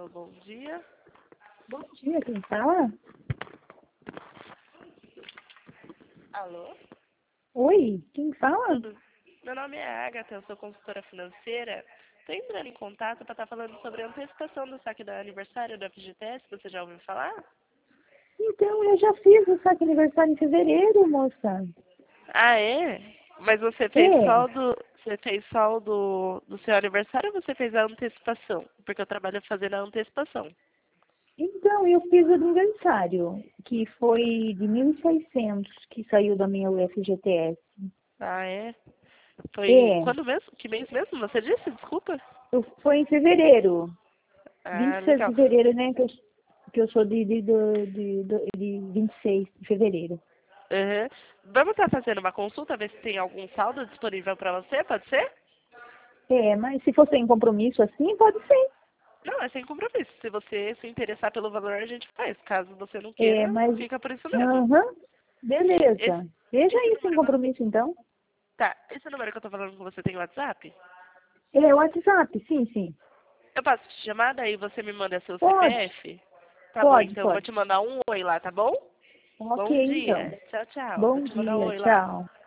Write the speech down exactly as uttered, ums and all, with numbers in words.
Alô, bom dia. Bom dia, quem fala? Alô? Oi, quem fala? Tudo? Meu nome é Agatha, eu sou consultora financeira. Estou entrando em contato para estar falando sobre a antecipação do saque do aniversário da F G T S. Você já ouviu falar? Então, eu já fiz o saque aniversário em fevereiro, moça. Ah, é? Mas você fez É. só do, você fez só o do, do seu aniversário ou você fez a antecipação? Porque eu trabalho fazendo a antecipação. Então, eu fiz o aniversário, que foi de mil e seiscentos, que saiu da minha U F G T S. Ah, é? Foi É, quando mesmo? Que mês mesmo? Você disse? Desculpa. eu, foi em fevereiro, vinte Ah, e seis de legal. fevereiro, né, que eu, que eu sou de, de, de, de, de vinte e seis de fevereiro. Uhum. Vamos estar fazendo uma consulta, ver se tem algum saldo disponível para você, pode ser? É, mas se for sem compromisso assim, pode ser. Não, é sem compromisso. Se você se interessar pelo valor, a gente faz. Caso você não É, queira, mas, fica por isso mesmo. aham, Esse, beleza. Veja esse aí sem número... vo- compromisso, então. Tá, esse número que eu tô falando com você tem WhatsApp? É, o WhatsApp, sim, sim. Eu passo te chamar, daí você me manda seu Pode, C P F? Tá bom, pode, então eu vou pode. te mandar um oi lá, tá bom? Ok, Bom então. dia. Tchau, tchau. Vou Bom te mandar um dia, oi lá. tchau.